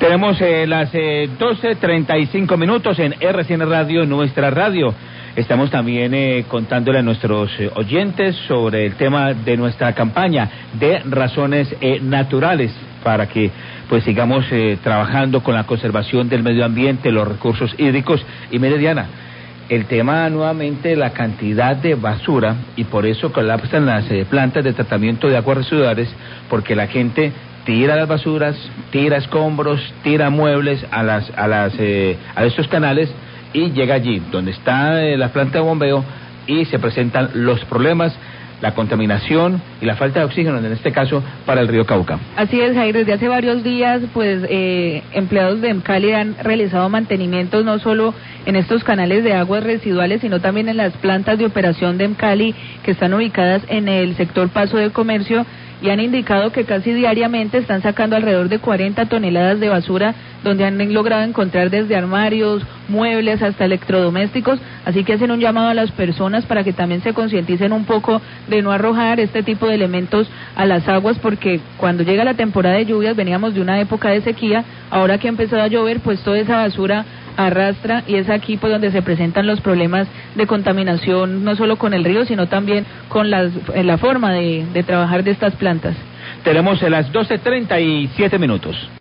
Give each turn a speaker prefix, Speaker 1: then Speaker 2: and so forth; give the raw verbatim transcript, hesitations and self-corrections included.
Speaker 1: Tenemos eh, las eh, doce treinta y cinco minutos en R C N Radio, nuestra radio. Estamos también eh, contándole a nuestros eh, oyentes sobre el tema de nuestra campaña de razones eh, naturales para que pues sigamos eh, trabajando con la conservación del medio ambiente, los recursos hídricos. Y mire, Diana, el tema nuevamente la cantidad de basura, y por eso colapsan las eh, plantas de tratamiento de aguas residuales, porque la gente tira las basuras, tira escombros, tira muebles a las a las eh, a estos canales y llega allí donde está eh, la planta de bombeo y se presentan los problemas, la contaminación y la falta de oxígeno, en este caso, para el río Cauca.
Speaker 2: Así es, Jair, desde hace varios días, pues, eh, empleados de EMCALI han realizado mantenimientos no solo en estos canales de aguas residuales, sino también en las plantas de operación de EMCALI, que están ubicadas en el sector Paso de Comercio, y han indicado que casi diariamente están sacando alrededor de cuarenta toneladas de basura, donde han logrado encontrar desde armarios, muebles, hasta electrodomésticos, así que hacen un llamado a las personas para que también se concienticen un poco de no arrojar este tipo de elementos a las aguas, porque cuando llega la temporada de lluvias, veníamos de una época de sequía, ahora que ha empezado a llover, pues toda esa basura arrastra, y es aquí pues donde se presentan los problemas de contaminación, no solo con el río, sino también con las, la forma de, de trabajar de estas plantas.
Speaker 1: Tenemos las doce treinta y siete minutos.